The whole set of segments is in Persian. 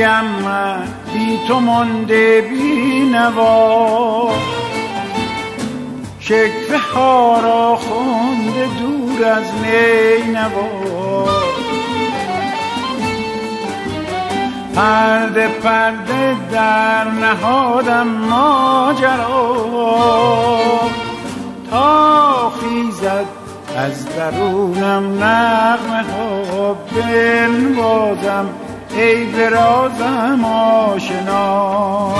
کیم من بی تو مانده بی نوا، شکوه ها را خونده دور از نینوا. پرده پرده در نهادم ماجرا، تا خیزد از درونم نغمه ها. بنوازم ای برازم آشنا،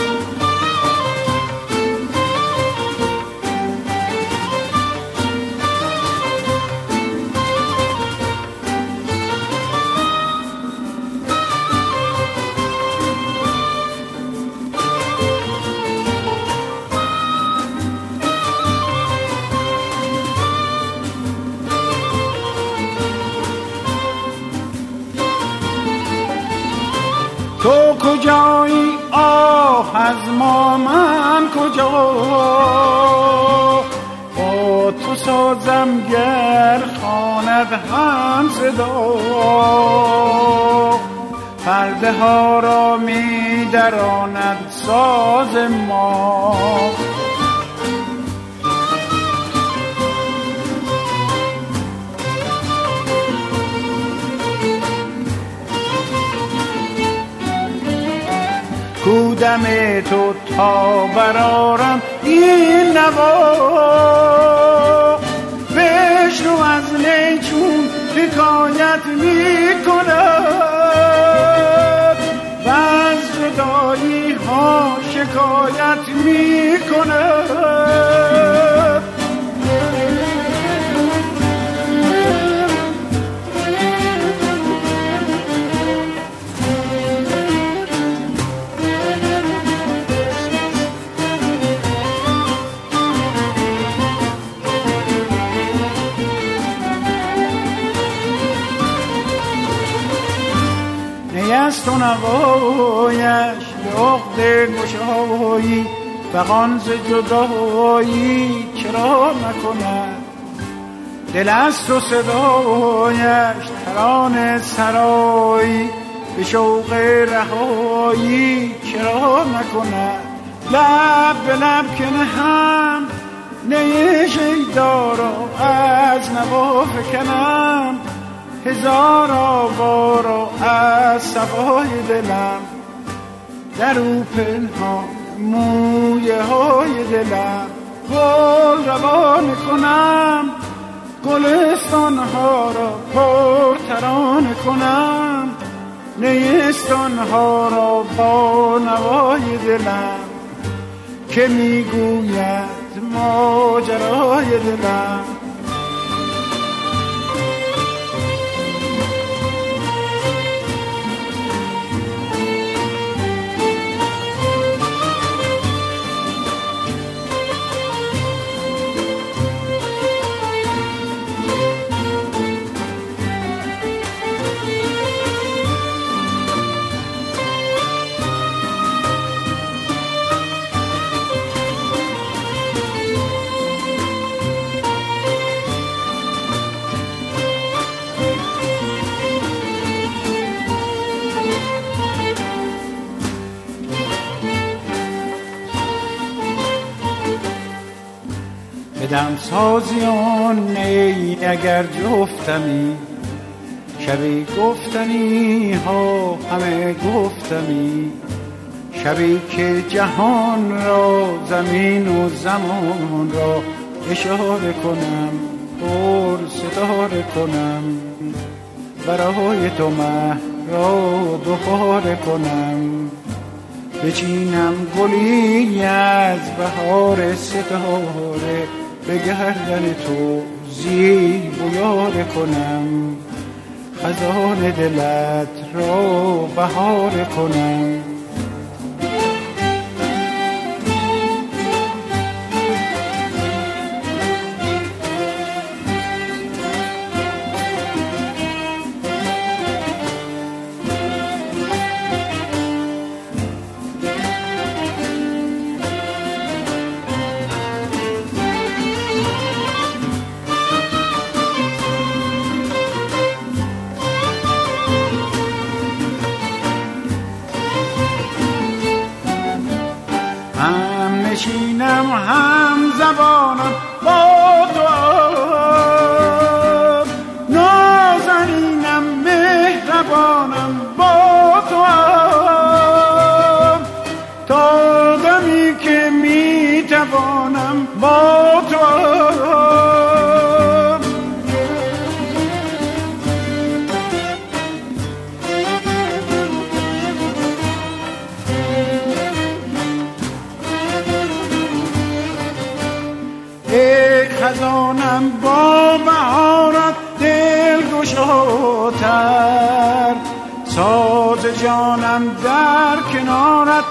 تو کجایی آه از ما من کجا، با تو سازم گر خواند هم صدا. پرده ها را می دراند ساز ما، کودم تو تا برارم این نوا. بشنو از نیچون حکایت می کند، و از جدایی ها شکایت می کند. نیست و نوایش به عقد گشایی، فغان ز جدایی چرا نکند. دل است و صدایش ترانه سرایی، به شوق رهایی چرا نکند. لب به لب که نهم نی شیدا را، از نوا فکنم هزار آوارا از صفای دلم. در او پنهان مویه های دلم، گل روان کنم گلستان ها را پر ترانه کنم. نیستان ها را با نوای دلم، که میگوید ماجرای دلم. بدم سازیان نی اگر جفتمی، شبی گفتنی ها همه گفتمی. شبی که جهان را زمین و زمان را اشاره کنم، پر ستاره کنم. برای تو مه را بخاره کنم، بچینم گلی از بهار ستاره. به گردن تو زیب و یاره کنم، خزان دلت را بهاره کنم. هم نشینم هم زبانم با تو، نازنینم مهربانم با تو، تا دمی که میتوانم با تو. ای خزانم با بهارت دلگشاتر، ساز جانم در کنارت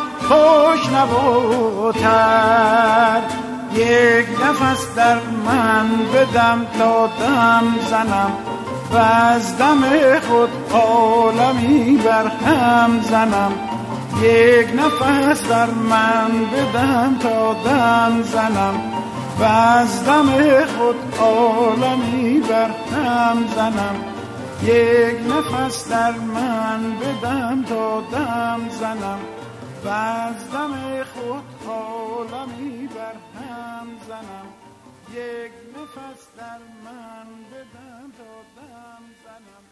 خوشنواتر. یک نفس در من بدم تا دم زنم، و از دم خود عالمی برهم زنم. یک نفس در من بدم تا دم زنم، و از دم خود عالمی برهم زنم. یک نفس در من بدم تا دم زنم، و از دم خود عالمی برهم زنم. یک نفس در من بدم تا دم زنم.